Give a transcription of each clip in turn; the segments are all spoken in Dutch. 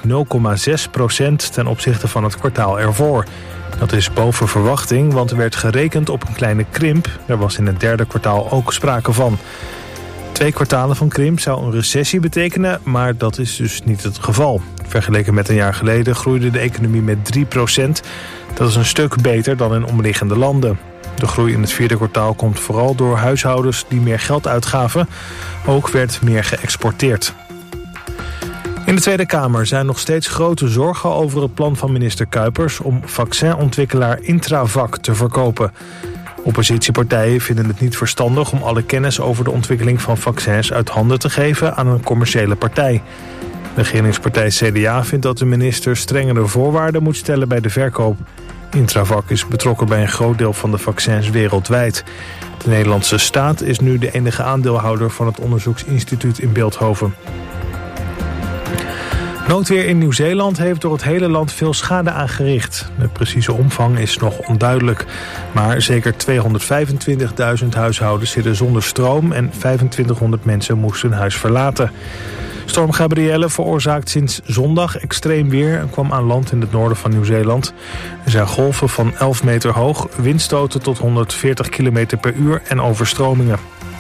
0,6% ten opzichte van het kwartaal ervoor. Dat is boven verwachting, want er werd gerekend op een kleine krimp. Er was in het derde kwartaal ook sprake van. 2 kwartalen van krimp zou een recessie betekenen, maar dat is dus niet het geval. Vergeleken met een jaar geleden groeide de economie met 3%. Dat is een stuk beter dan in omliggende landen. De groei in het vierde kwartaal komt vooral door huishoudens die meer geld uitgaven. Ook werd meer geëxporteerd. In de Tweede Kamer zijn nog steeds grote zorgen over het plan van minister Kuipers om vaccinontwikkelaar Intravac te verkopen. Oppositiepartijen vinden het niet verstandig om alle kennis over de ontwikkeling van vaccins uit handen te geven aan een commerciële partij. De regeringspartij CDA vindt dat de minister strengere voorwaarden moet stellen bij de verkoop. Intravac is betrokken bij een groot deel van de vaccins wereldwijd. De Nederlandse staat is nu de enige aandeelhouder van het onderzoeksinstituut in Bilthoven. Noodweer in Nieuw-Zeeland heeft door het hele land veel schade aangericht. De precieze omvang is nog onduidelijk. Maar zeker 225.000 huishoudens zitten zonder stroom en 2500 mensen moesten hun huis verlaten. Storm Gabrielle veroorzaakt sinds zondag extreem weer en kwam aan land in het noorden van Nieuw-Zeeland. Er zijn golven van 11 meter hoog, windstoten tot 140 km per uur en overstromingen.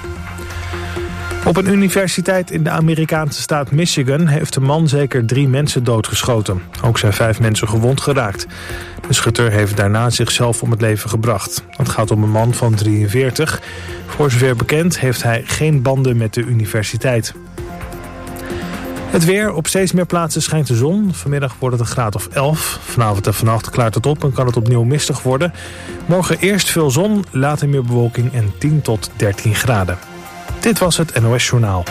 Op een universiteit in de Amerikaanse staat Michigan heeft een man zeker 3 mensen doodgeschoten. Ook zijn 5 mensen gewond geraakt. De schutter heeft daarna zichzelf om het leven gebracht. Het gaat om een man van 43. Voor zover bekend heeft hij geen banden met de universiteit. Het weer. Op steeds meer plaatsen schijnt de zon. Vanmiddag wordt het een graad of 11. Vanavond en vannacht klaart het op en kan het opnieuw mistig worden. Morgen eerst veel zon, later meer bewolking en 10 tot 13 graden. Dit was het NOS Journaal.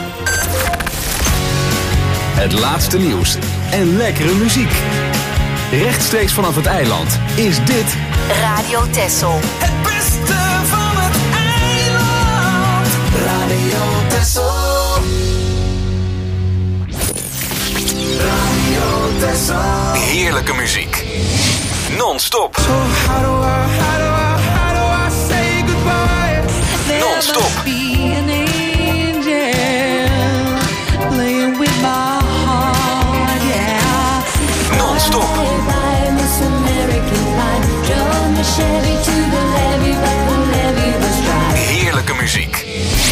Het laatste nieuws en lekkere muziek. Rechtstreeks vanaf het eiland is dit Radio Texel. Het beste van het eiland. Radio Texel. Radio Texel. heerlijke muziek. Non-stop. So how do I say goodbye? Non-stop. Non-stop. Heerlijke muziek.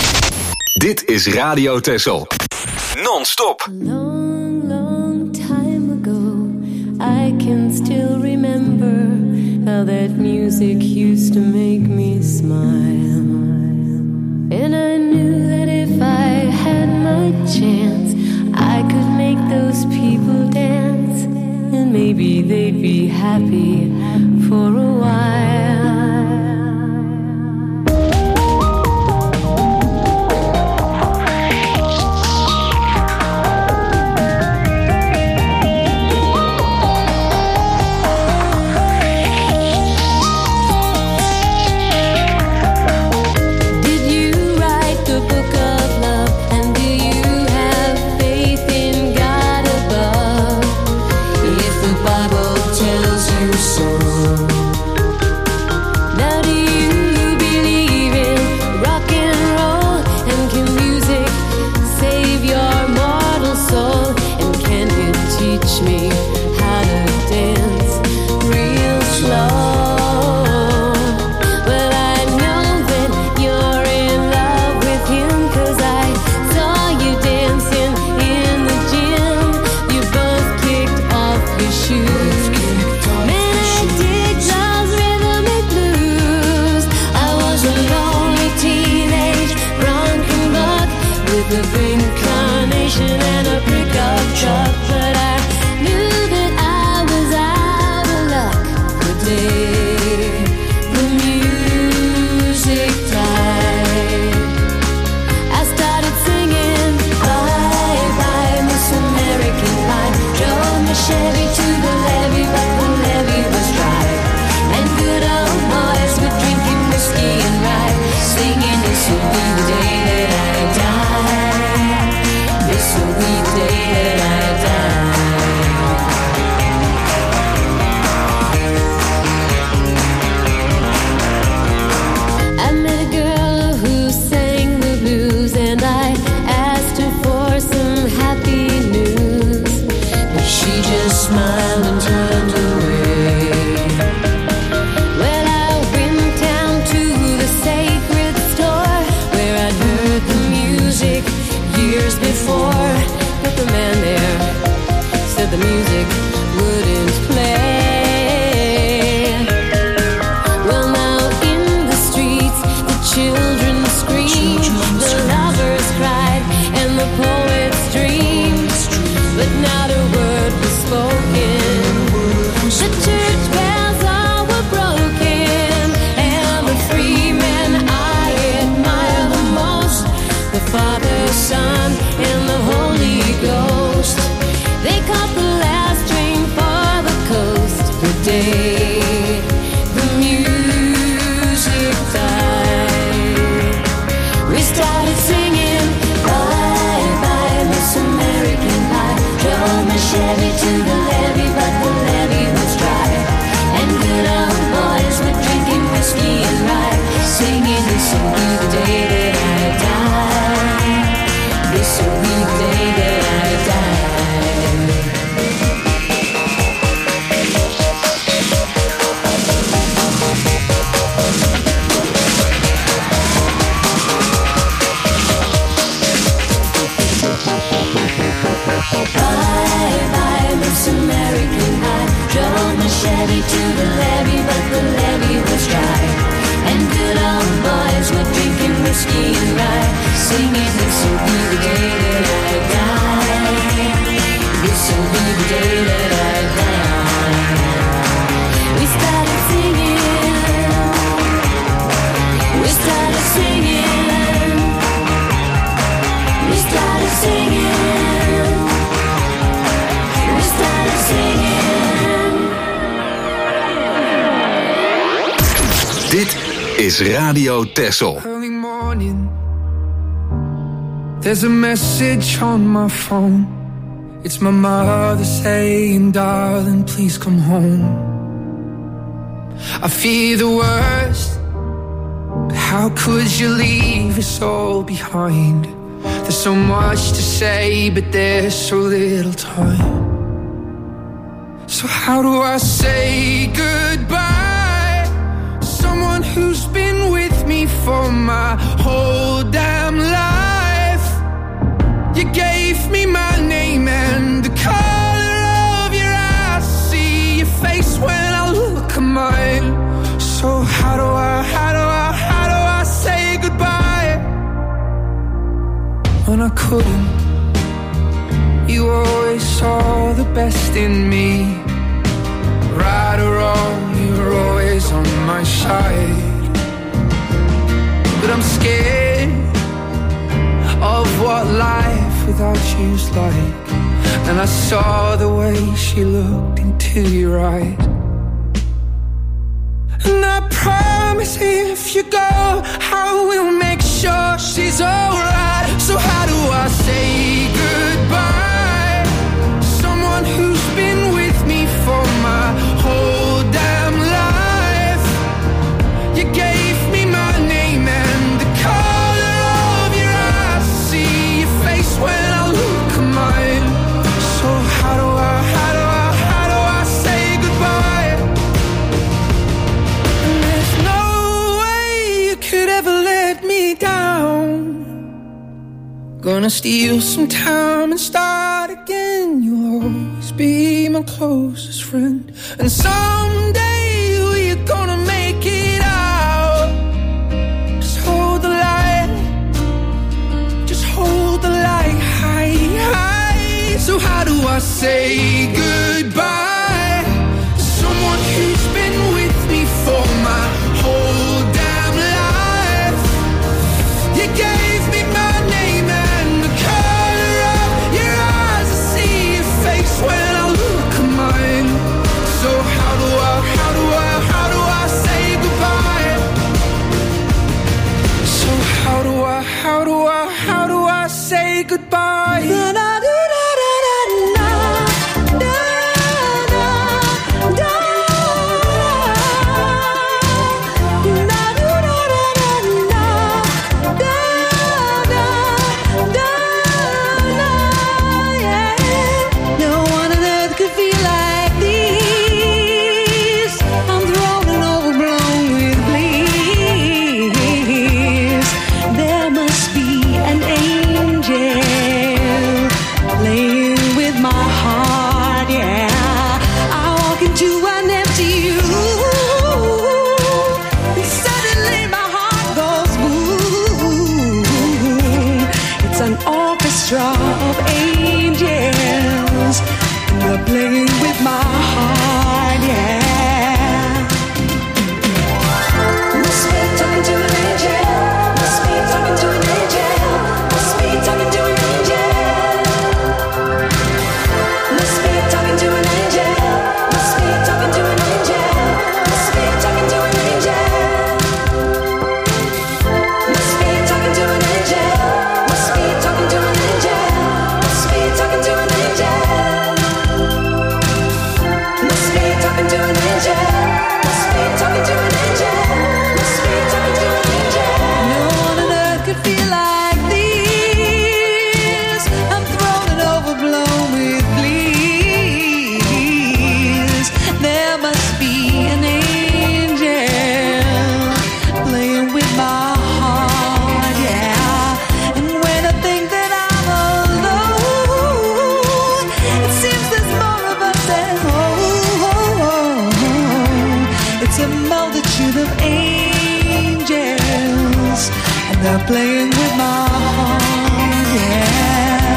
Dit is Radio Texel. Non-stop. Long, long time ago, I can still remember how that music used to make me smile. And I knew that if I had my chance, I could make those people dance. And maybe they'd be happy for a while. She just the music wouldn't play. Well, now in the streets, the children screamed, the lovers cried, and the poets dreamed. But not a word was spoken. The church bells all were broken, and the three men I admire the most, the Father, Son, and the Holy Ghost. They caught the last train for the coast. The day the music died, we started singing bye bye Miss American Pie. Drove my Chevy to the levee, but the levee was dry, and good old boys were drinking whiskey and rye, singing this will be the day that I die. This will be the day that I die. Bye bye Miss American Pie. Drove my Chevy to the levee, but the levee was dry, and good old boys were drinking whiskey and rye, singing this will be the day that I die. This will be the day that I die. We started singing. We started singing. We started singing. We started singing. Dit is Radio Texel. Early morning, there's a message on my phone. It's my mother saying, darling, please come home. I fear the worst, but how could you leave us all behind? There's so much to say, but there's so little time. So how do I say goodbye to someone who's been with me for my whole damn life? You gave me my name and the color of your eyes. See your face when I look at mine. So how do I say goodbye when I couldn't? You always saw the best in me. Right or wrong, you were always on my side. But I'm scared of what life without you's like. And I saw the way she looked into your eyes. And I promise if you go, I will make sure she's alright. So how do I say goodbye to someone who's been with me for my whole damn life? You gave me my name and the color of your eyes. See your face when I look at mine. So how do I say goodbye? And there's no way you could ever let me down. Gonna steal some time and start again. You'll always be my closest friend. And someday we're gonna make it out. Just hold the light. Just hold the light high, high. So how do I say goodbye to someone who's been with me for my whole damn life? You gave me my name and the color of your eyes. I see your face when I look at mine. So how do I say goodbye? So how do I say goodbye? playing with my heart, yeah. Must be talking to an angel. Must be talking to an angel. Must be talking to an angel. Must be talking to an angel. Must be talking to an angel. Must be talking to an angel. Must be talking to an angel. Must be talking to an angel. Must be talking to an angel. Must be talking to an angel. Must be talking to an angel. Must be talking to an angel. No one on earth could feel like this. I'm thrown and overblown with bliss. There must be an angel playing with my heart, yeah. And when I think that I'm alone, it seems there's more of us at home. It's a multitude of angels, and they're playing with my heart, yeah.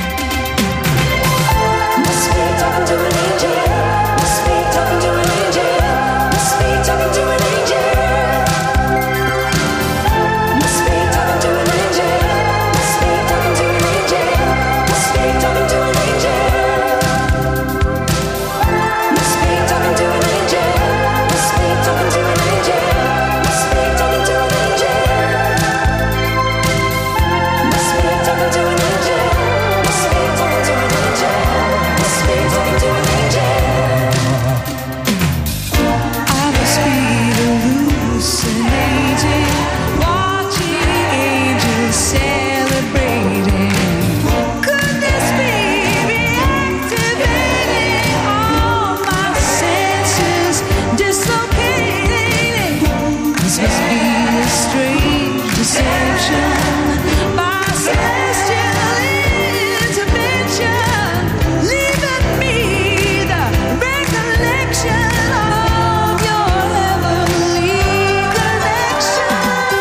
Must be talking to an angel. Must be talking to an angel. Must be talking to an angel. Must be talking to an angel. Must be talking to an angel. Must be talking to an angel. Must be talking to an angel. Must be talking to an angel. Must be talking to an angel. Must be talking to an angel. Must be talking to an angel. Must be talking to an angel. I must be hallucinating, watching angels celebrating. Could this be reactivating all my senses, dislocating? This must be a strange deception, my celestial intervention, leaving me the recollection of your heavenly connection.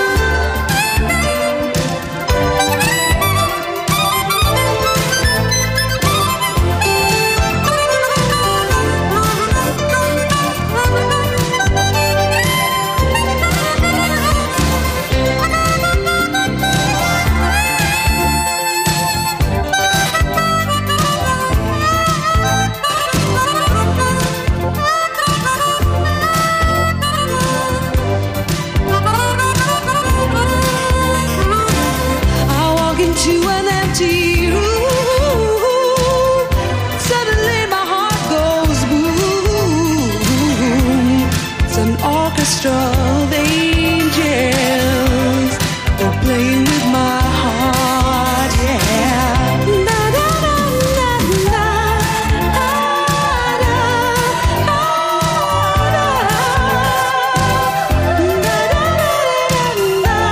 I walk into an empty room. Suddenly my heart goes boom. It's an orchestra of angels. They're playing with my heart, yeah. Na, na, na, na, na. Ah, na, ah, na. Na, na, na, na, na.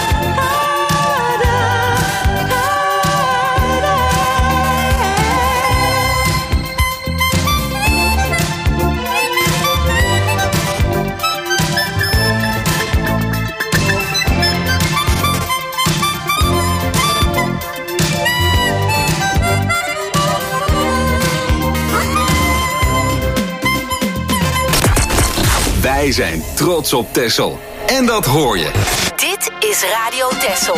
Wij zijn trots op Texel. En dat hoor je. Dit is Radio Texel.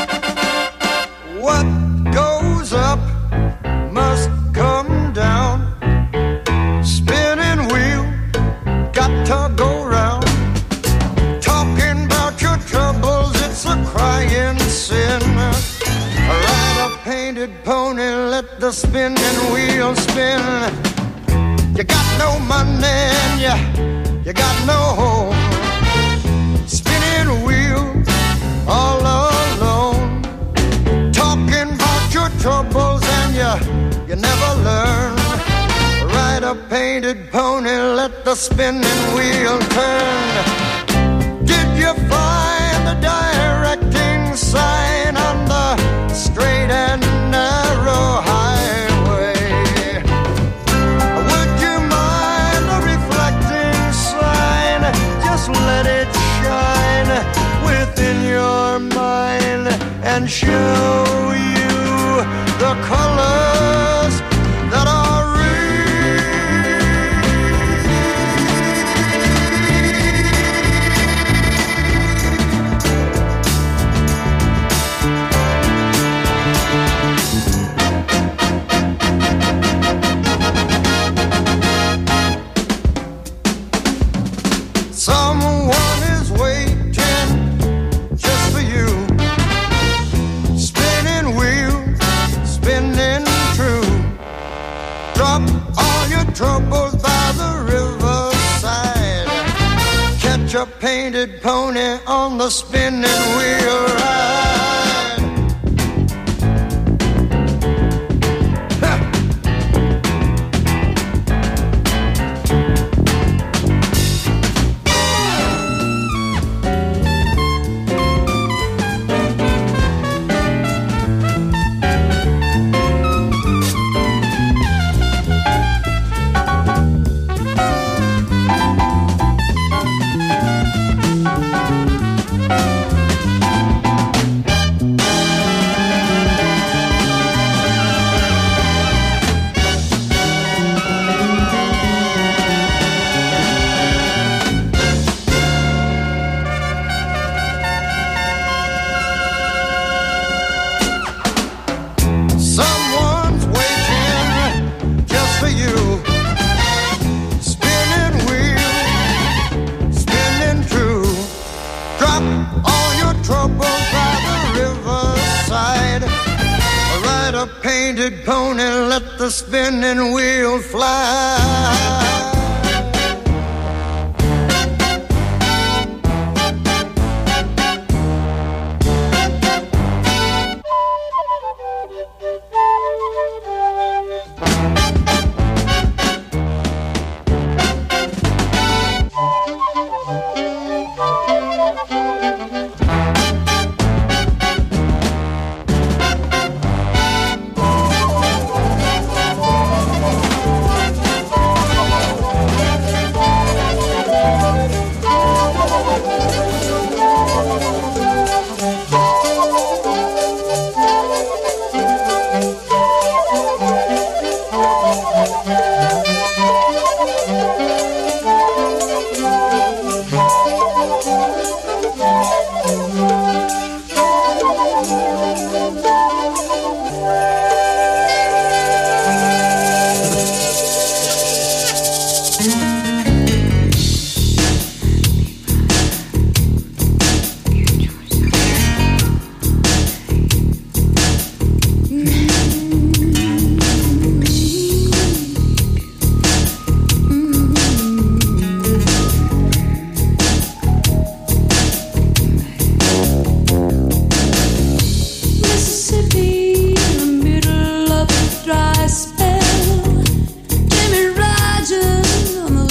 What goes up must come down. Spinning wheel, got to go round. Talking about your troubles, it's a crying sin. Ride a painted pony, let the spinning wheel spin. You got no money and you got no home. Spinning wheel, all alone. Talking about your troubles and you never learn. Ride a painted pony, let the spinning wheel turn. Did you find the directing sign on the straight and narrow highway? Would you mind the reflecting sign? Just let it shine within your mind and show you the colors that are real. a painted pony on the spinning wheel ride. Ha! Painted pony, let the spinning wheel fly. Dry spell, Jimmy Rogers on the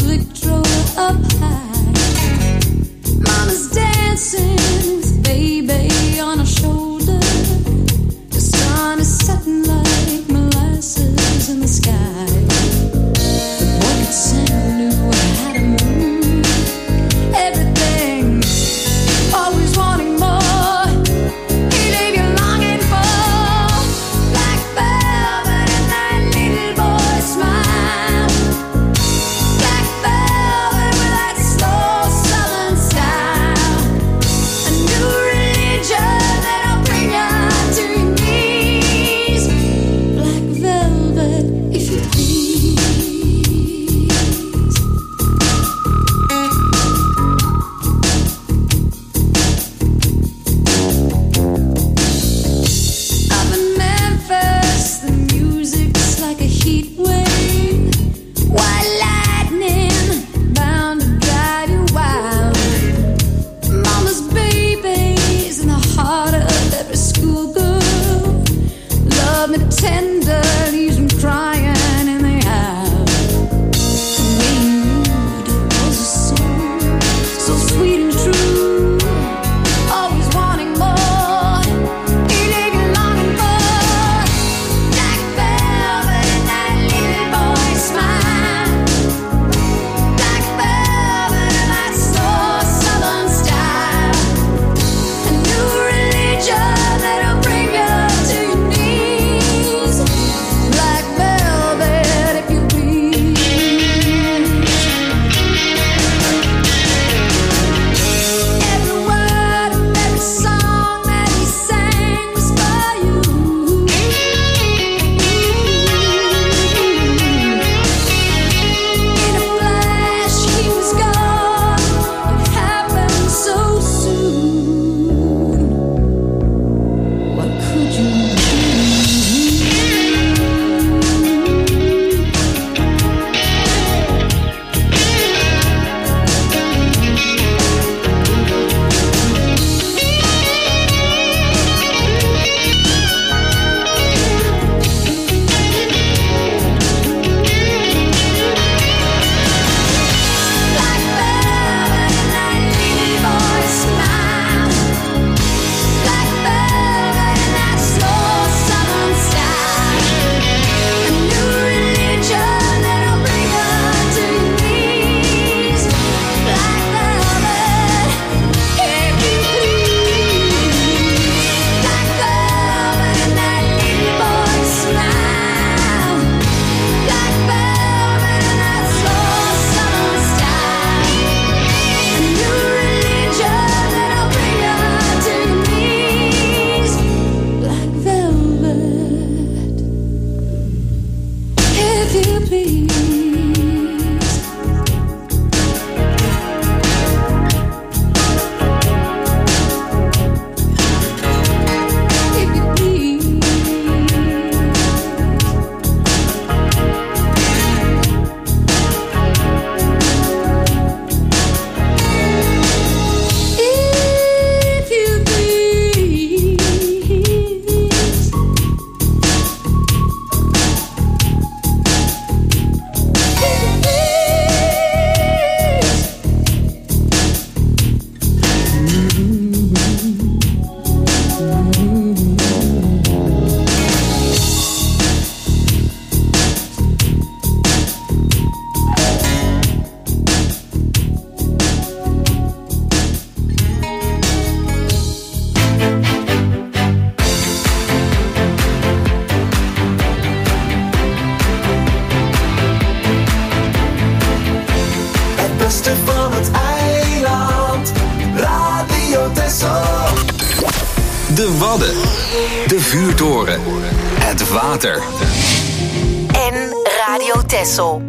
hoogte van het eiland. Radio Texel. De Wadden. De vuurtoren. Het water. En Radio Texel.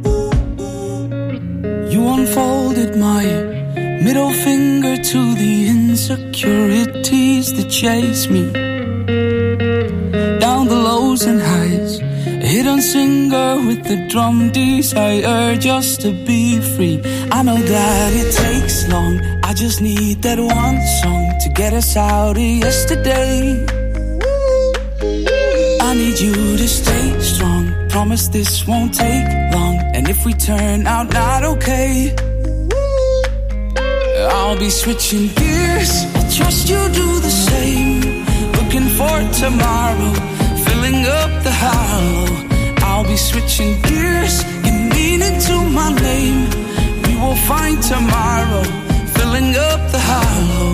You unfolded my middle finger to the insecurities that chase me. Down the lows and highs, a hidden singer with the drum desire just to be free. I know that it takes long, I just need that one song to get us out of yesterday. I need you to stay strong, promise this won't take long. And if we turn out not okay, I'll be switching gears, I'll trust you do the same. Looking for tomorrow, filling up the hollow. I'll be switching gears, give meaning to my name. We will find tomorrow, filling up the hollow.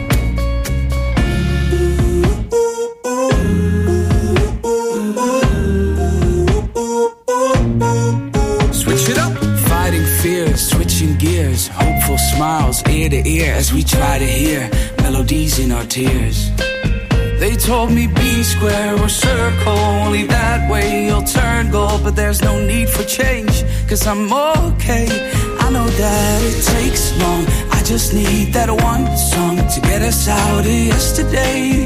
Switch it up, fighting fears, switching gears, hopeful smiles ear to ear as we try to hear melodies in our tears. They told me be square or circle, only that way you'll turn gold. But there's no need for change, cause I'm okay. I know that it takes long, I just need that one song to get us out of yesterday.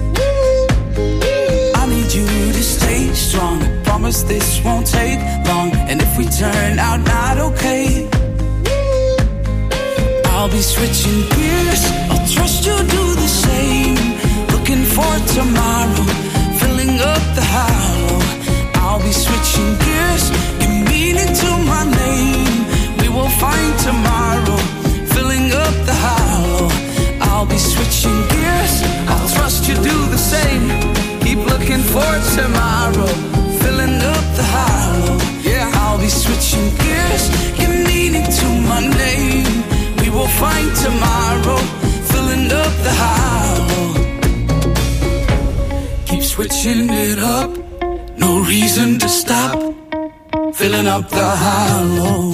I need you to stay strong, I promise this won't take long. And if we turn out not okay, I'll be switching gears, I'll trust you do the same. Looking for tomorrow, filling up the hollow. I'll be switching gears, give meaning to my name. We will find tomorrow, filling up the hollow. I'll be switching gears, I'll trust you do the same. Keep looking for tomorrow, filling up the hollow. Yeah, I'll be switching gears, give meaning to my name. We will find tomorrow, filling up the hollow. Keep switching it up, no reason to stop. Filling up the hollow.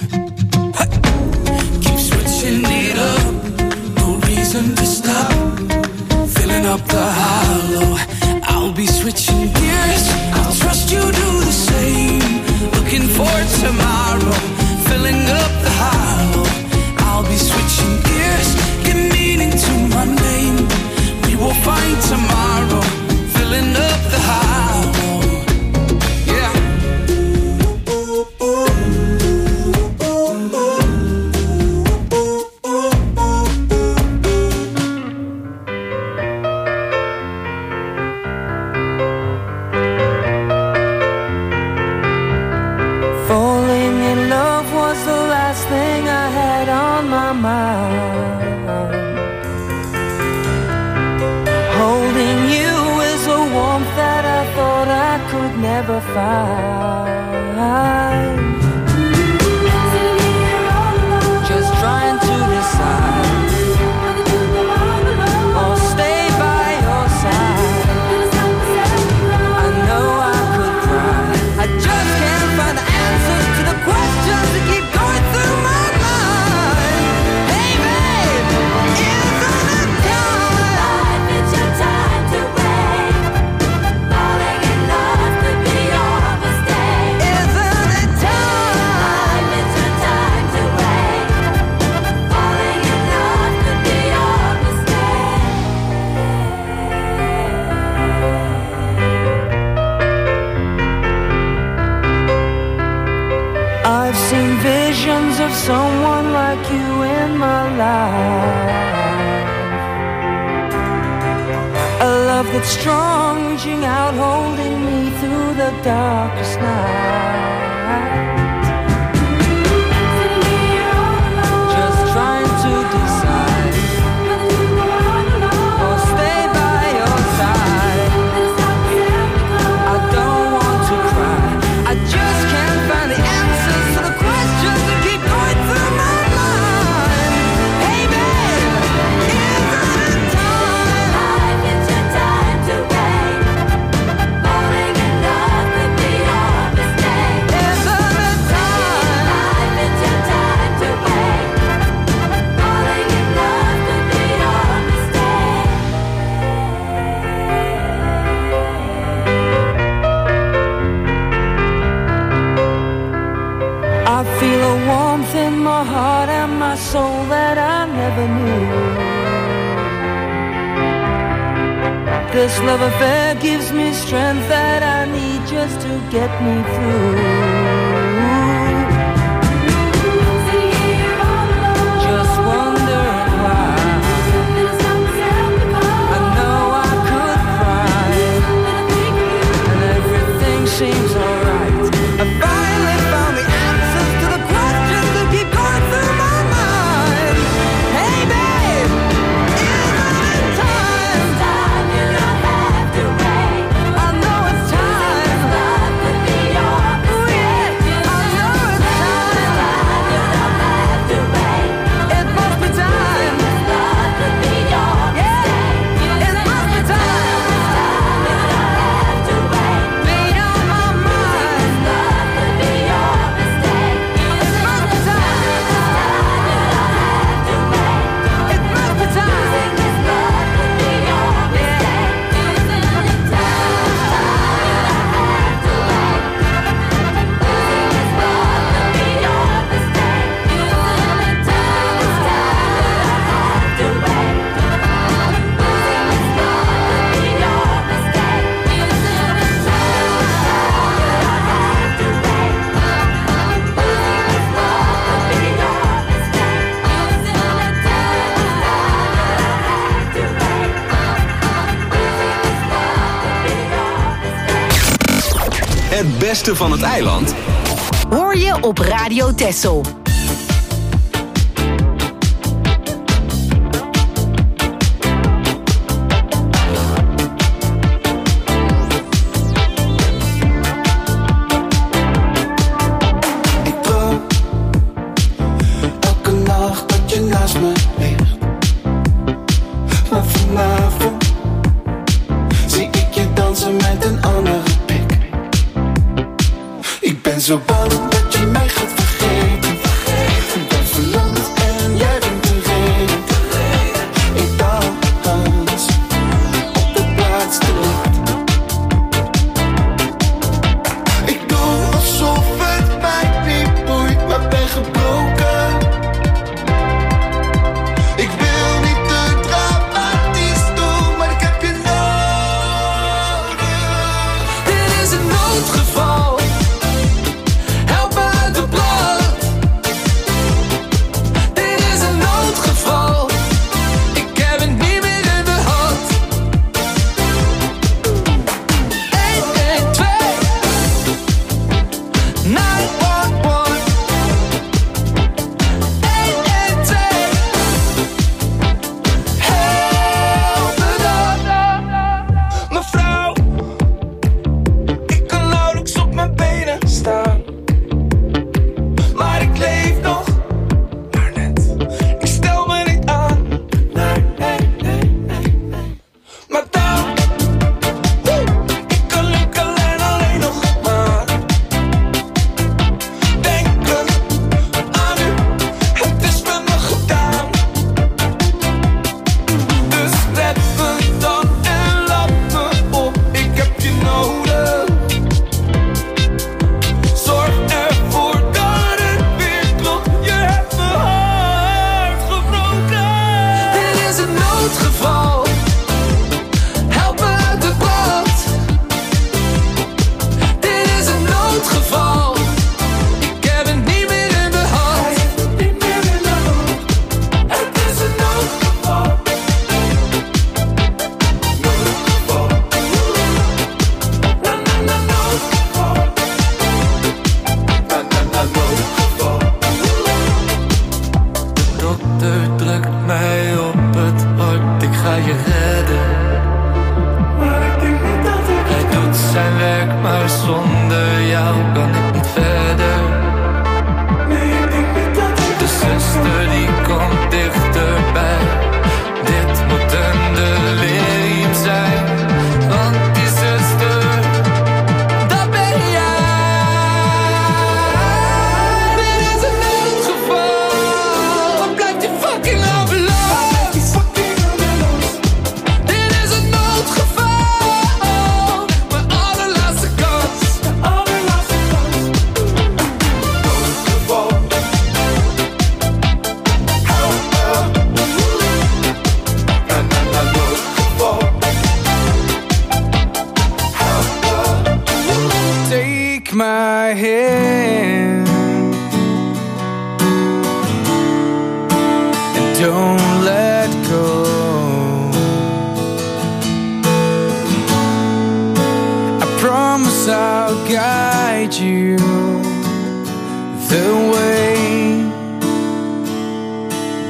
Keep switching it up, no reason to stop. Filling up the hollow. I'll be switching gears, I'll trust you do the same. Looking for tomorrow, filling up the hollow. I'll be switching gears, give meaning to my name. We will find tomorrow, filling up the hollow. Yeah. Falling in love was the last thing I had on my mind. Holding you is a warmth that I thought I could never find. Just trying to decide or stay by your side. I know I could cry, I just can't find the answers to the questions that keep going through my mind. Hey babe, isn't it time? It's your time to wait. Falling in love could be your mistake. Isn't it time? It's your time to wait. Falling in love could be your mistake. I've seen visions of someone like you in my life. A love that's strong, reaching out, holding me through the darkest night. Just trying to decide or stay by your side. I don't want to cry, I just can't find the answers to the questions that keep going through my mind. Hey babe, isn't it time? It's your time to wait. Falling in love could be your mistake. I feel a warmth in my heart and my soul that I never knew. This love affair gives me strength that I need just to get me through. Just wondering why. I know I could cry, and everything seems alright. I finally found the answers to the questions that keep going through my mind. Hey babe, is it time? You don't have to wait. I know it's time. Love could be your mistake. I know it's time. You don't have to wait. It must be time. Love could be your mistake. It must be time. You don't have to wait. Be on my mind. Love could be your mistake. It must be time. You don't have to wait. It must be time. Love could be your mistake. Isn't it time? You don't have to wait. Losing this love could be your mistake. Isn't it time? You don't have to wait. Losing this love could be your mistake. Isn't it time? You don't have to wait. Losing this love could be your mistake. Isn't it time? You don't have to wait. Losing this love could be your mistake. Het beste van het eiland Hoor je op Radio Texel. Ik droom elke nacht dat je naast me ligt. Maar vanavond zie ik je dansen met een andere pik. Ik ben zo bang dat je mij gaat vergeten. Ik ben verlamd en jij bent de reden. Ik dans op de plaats te licht. Ik doe alsof het mij niet boeit, maar ben gebroken. Ik wil niet te dramatisch doen, maar ik heb je nodig. Dit is een noodgeval. Help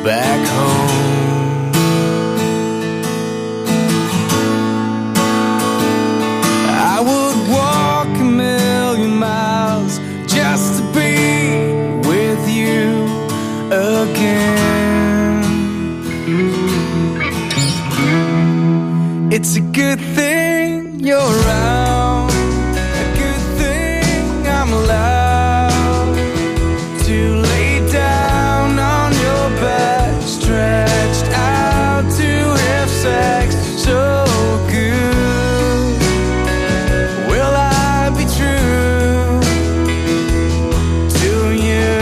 back home. I would walk a million miles just to be with you again. It's a good thing you're around, a good thing I'm alive to lay down on your back, stretched out to have sex so good. Will I be true to you?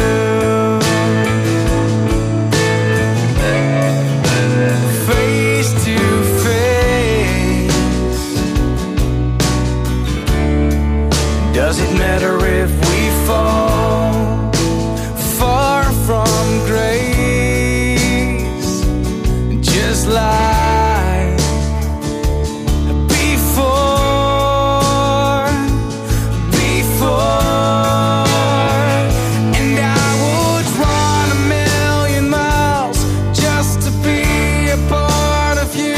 Face to face. Does it matter if we fall far from grace? Just like before. And I would run a million miles just to be a part of you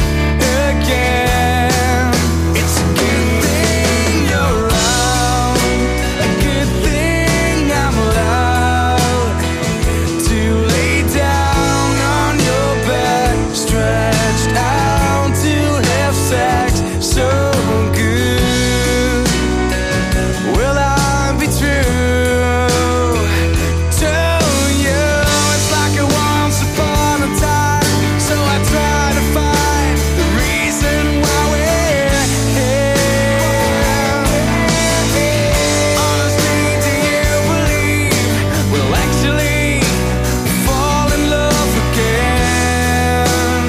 again. It's a good thing you're around, a good thing I'm allowed to lay down on your back, stretched out to have sex so good. Will I be true to you? It's like a once upon a time, so I try to find the reason why we're here. Honestly, do you believe we'll actually fall in love again?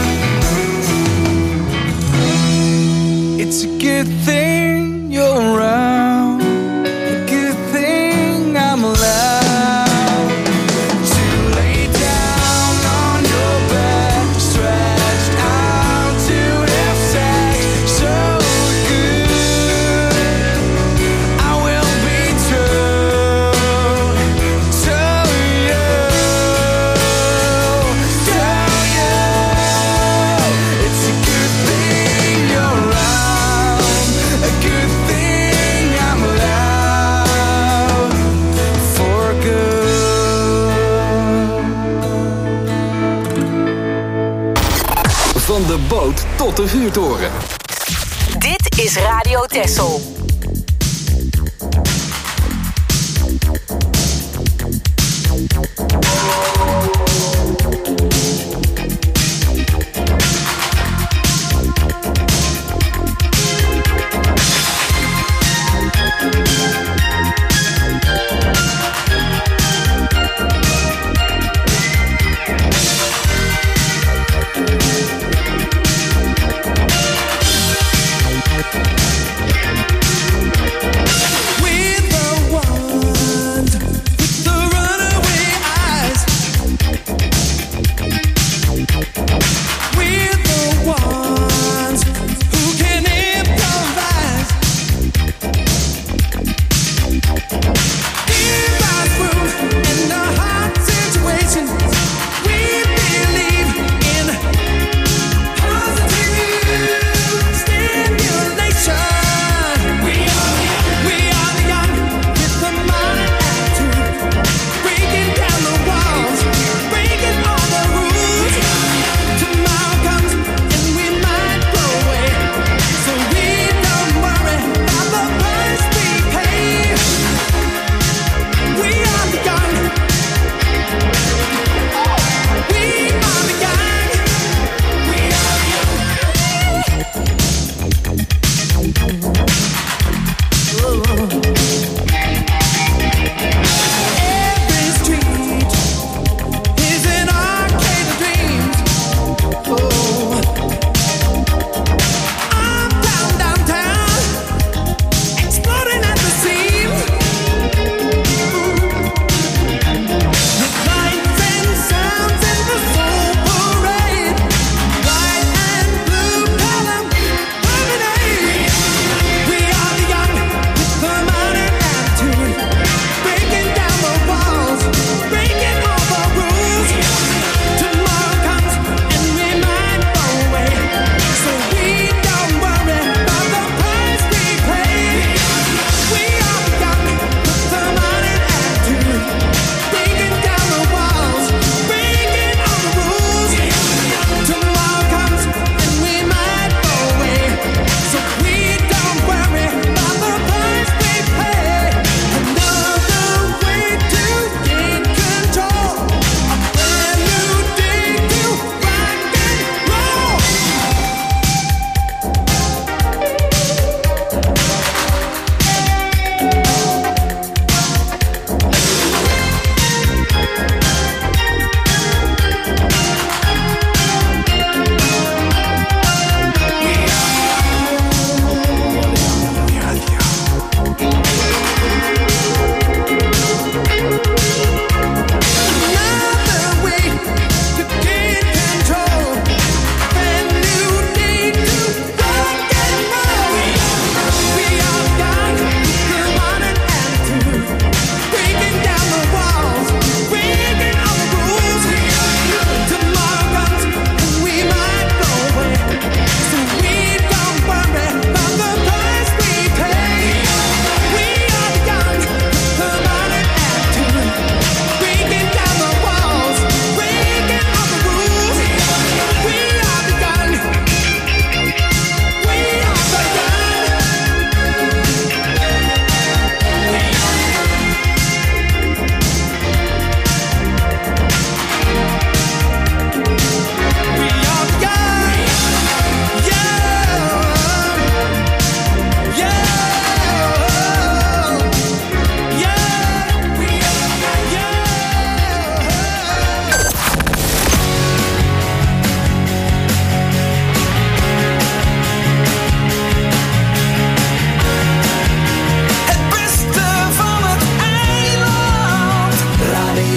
It's a good thing you're around, a good thing I'm allowed to lay down on your back, stretched out to have sex so good. I will be true to you, It's a good thing you're around, a good thing I'm allowed for good. Van de boot tot de vuurtoren. Dit is Radio Texel.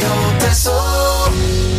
Radio Texel.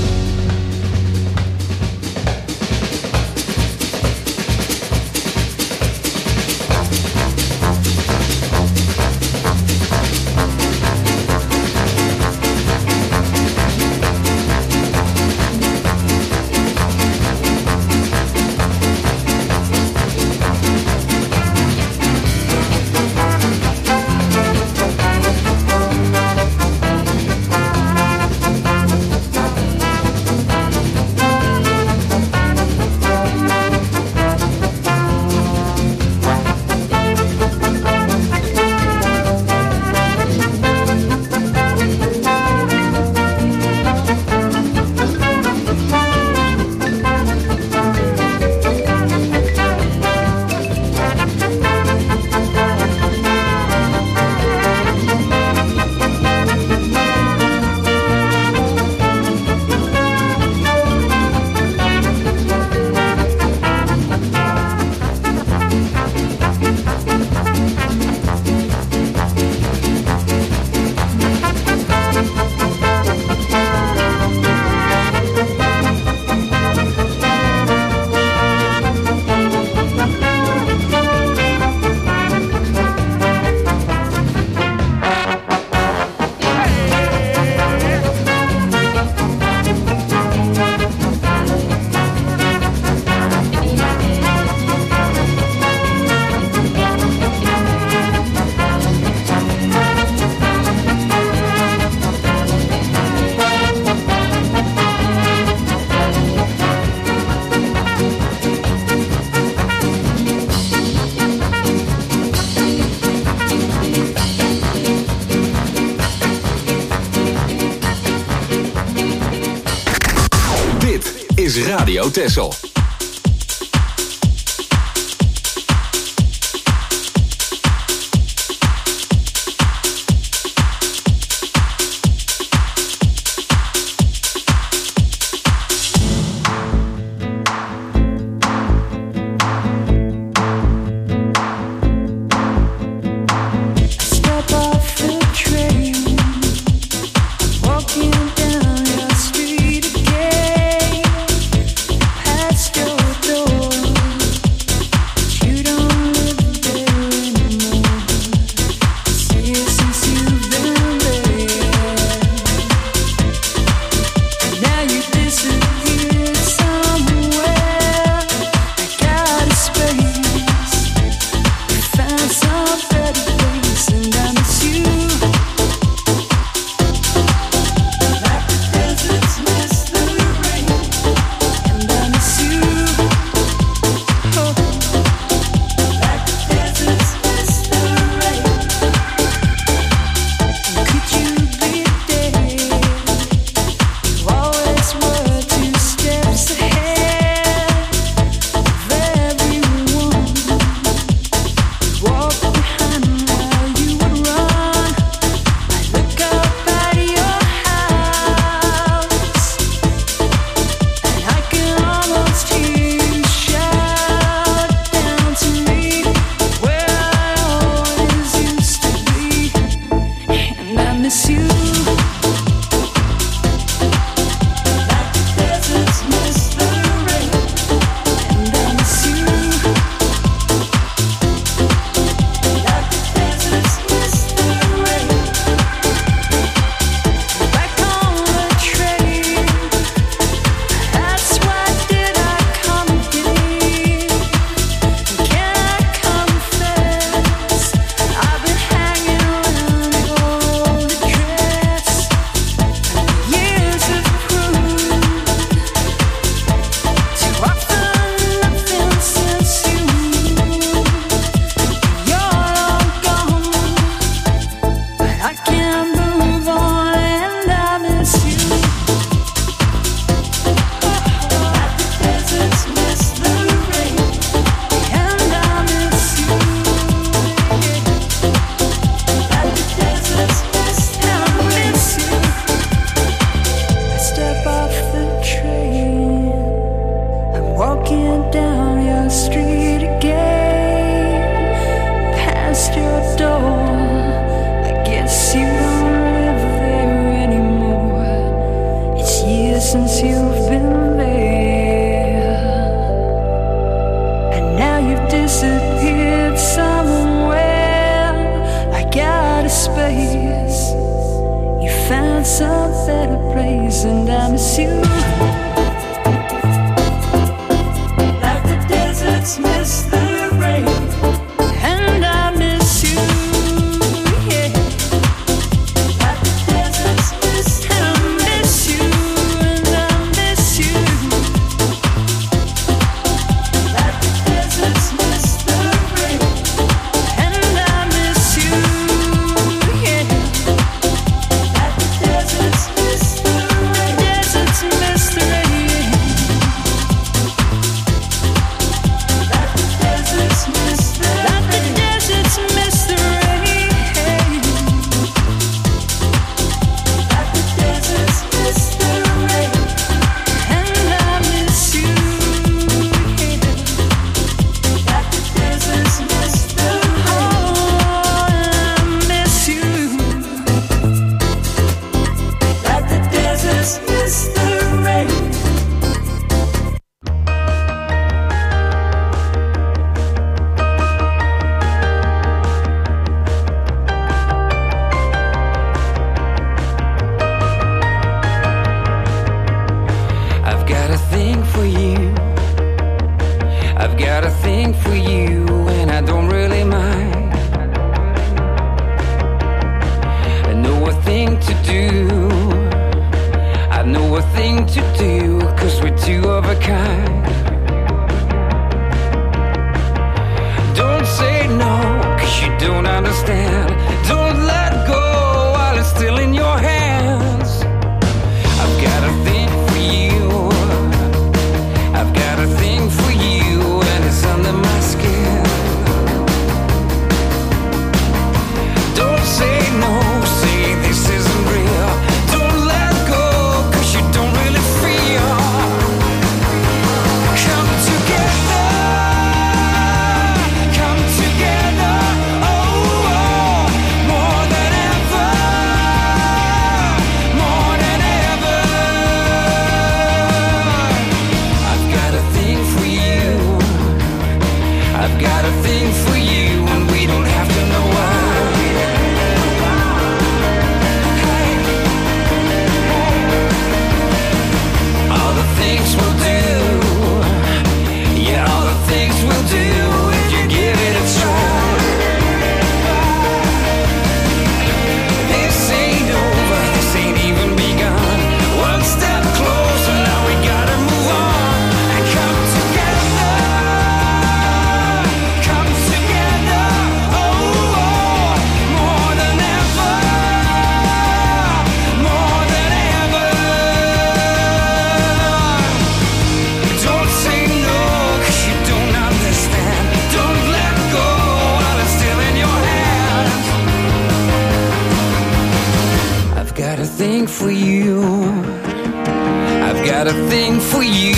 is Radio Texel. Walking down your street again, past sunset ablaze, and I miss you. Like the deserts miss the rain, and I miss you. Yeah. Like the deserts miss the rain, I miss you, and I miss you. Like the deserts miss the rain, and I miss you. Yeah. Like the deserts miss the rain, deserts miss the rain. Like the deserts miss the rain, like the deserts miss the rain. Like the deserts miss the rain, and I miss you. Yeah. Like the deserts miss the rain, oh, I miss you. Like the deserts miss the rain. I've got a thing for you. I've got a thing for you, and I don't really mind. I know a thing to do. I know a thing to do, 'cause we're two of a kind. Don't say no, 'cause you don't understand. Don't let go while it's still in your hands. I've got a thing for you. I've got a thing for you, and it's under my skin. Don't say no, say this isn't real. Don't let go, 'cause you don't really feel. Come together, come together, oh, oh, more than ever, more than ever. I've got a thing for you. I've got a thing for you, and we don't have to know why. Hey, all the things we'll do, yeah, all the things we'll do if you give it a try. This ain't over, this ain't even begun. One step closer, now we gotta move on and come together, oh, oh, more than ever, more than ever. Don't say no, 'cause you don't understand. Don't let go while it's still in your hands. I've got a thing for you. I've got a thing for you.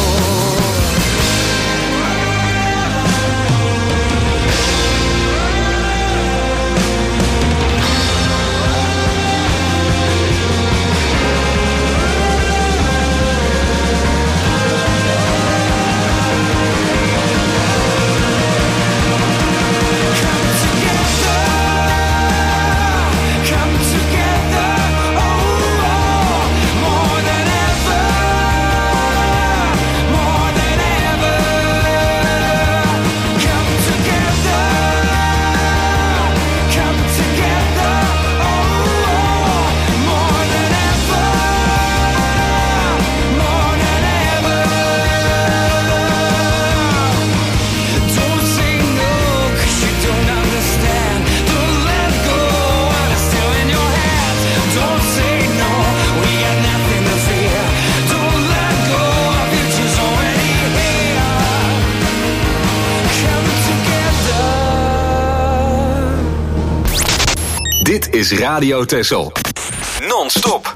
Come together, oh, oh, more than ever, more than ever. Come together, oh, oh, more than ever, more than ever. Don't say no, 'cause you don't understand. Don't let go while it's still in your hands. Don't say no, we got nothing to fear. Don't let go, our future's already here. Come together. Dit is Radio Texel. Non-stop.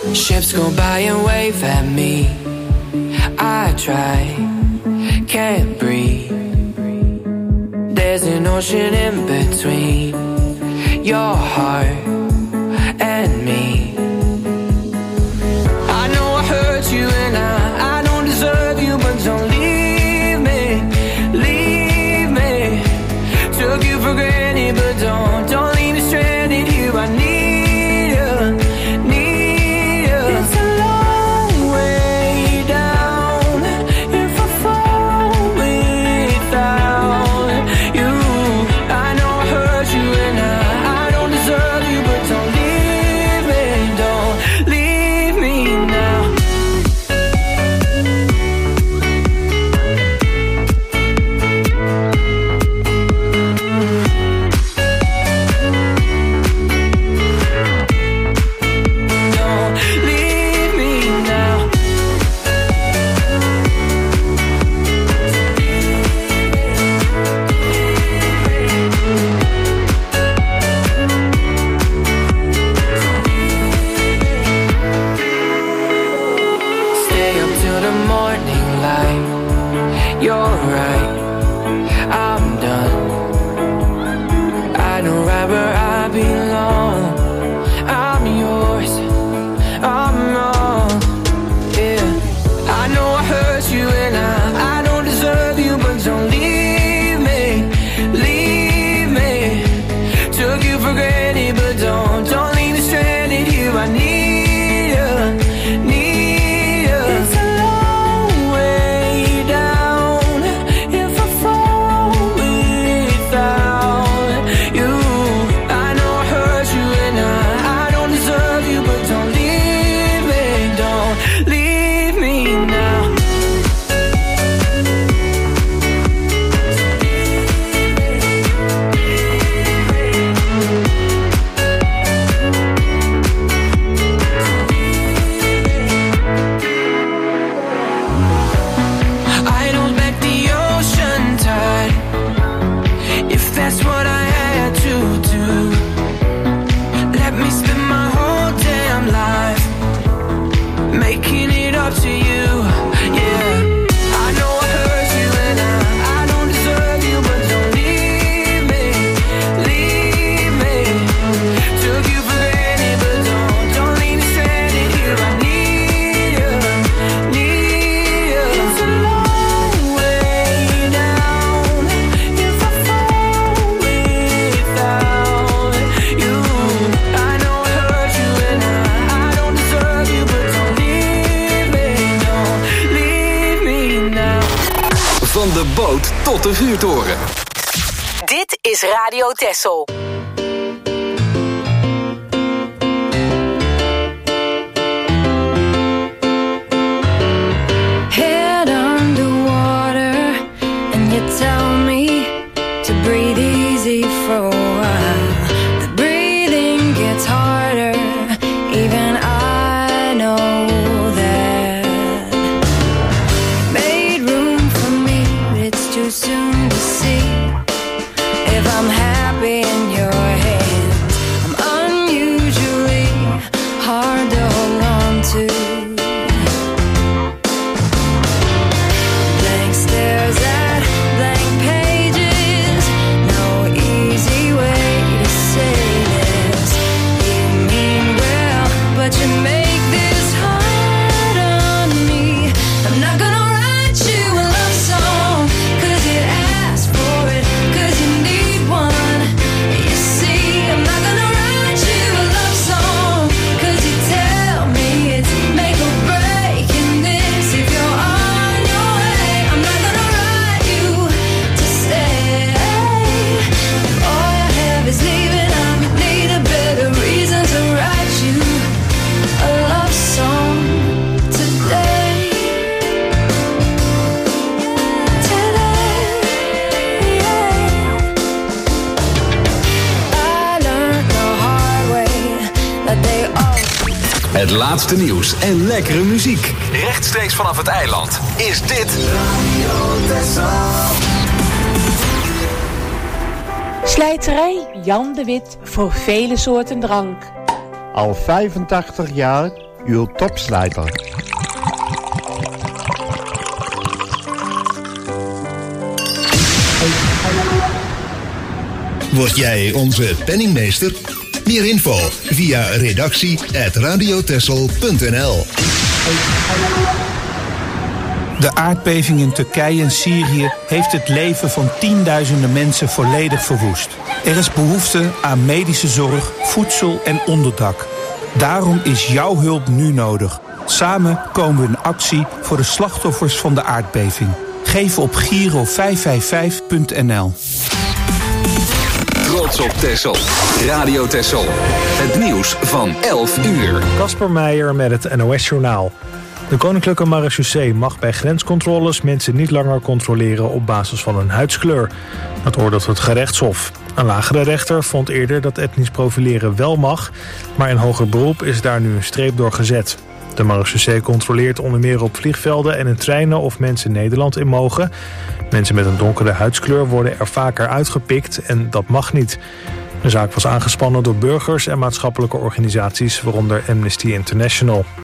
Ships go by and wave at me. I try, can't breathe. There's an ocean in between your heart and me. I know I hurt you and I don't deserve you, but don't leave me, leave me. Took you for granted, but don't leave me stranded here. I need you, need you. It's a long way down if I fall without you. I know I hurt you and I don't deserve you, but don't leave me now. You're right, I'm done. I know right where I belong. I'm yours, I'm wrong. Yeah, I know I hurt you and I don't deserve you, but don't leave me, leave me. Took you for granted, but don't leave me stranded here. I need you, need you. It's a long way down if I fall without you. I know I hurt you and I don't deserve you, but don't leave me now. I don't back the ocean tide, if that's what I had to do. Let me spend my whole damn life making it up to you, yeah. I know I hurt you and I don't deserve you, but don't leave me, leave me. Took you for granted, but don't leave me stranded here. I need you, need you. It's a long way down if I fall without you. I know I hurt you and I don't deserve you, but don't leave me now. Van de boot tot de vuurtoren. Dit is Radio Texel. Head underwater, and you tell me to breathe easy for a while. The breathing gets harder, even I know that. Made room for me, but it's too soon to see if I'm happy in your hands. I'm unusually hard to hold on to. Blank stares at blank pages. No easy way to say this. You mean well, but you make this hard on me. I'm not gonna write you a love song, 'cause you asked for it, 'cause you need one. You see, I'm not gonna write you a love song, 'cause you tell me it's make or break in this. If you're on your way, I'm not gonna write you to stay. If all you have is leaving, I need a better reason to write you a love song today. I learned the hard way that they all. Het laatste nieuws en lekkere muziek. Rechtstreeks vanaf het eiland is dit Slijterij Jan de Wit voor vele soorten drank. Al 85 jaar uw topslijter. Word jij onze penningmeester? Meer info via redactie@radiotessel.nl. De aardbeving in Turkije en Syrië heeft het leven van tienduizenden mensen volledig verwoest. Er is behoefte aan medische zorg, voedsel en onderdak. Daarom is jouw hulp nu nodig. Samen komen we in actie voor de slachtoffers van de aardbeving. Geef op Giro555.nl. Trots op Texel. Radio Texel. Het nieuws van 11 uur. Kasper Meijer met het NOS-journaal. De Koninklijke Marechaussee mag bij grenscontroles mensen niet langer controleren op basis van hun huidskleur. Dat oordeelt het gerechtshof. Een lagere rechter vond eerder dat etnisch profileren wel mag, maar in hoger beroep is daar nu een streep door gezet. De Marechaussee controleert onder meer op vliegvelden en in treinen of mensen Nederland in mogen. Mensen met een donkere huidskleur worden er vaker uitgepikt en dat mag niet. De zaak was aangespannen door burgers en maatschappelijke organisaties, waaronder Amnesty International.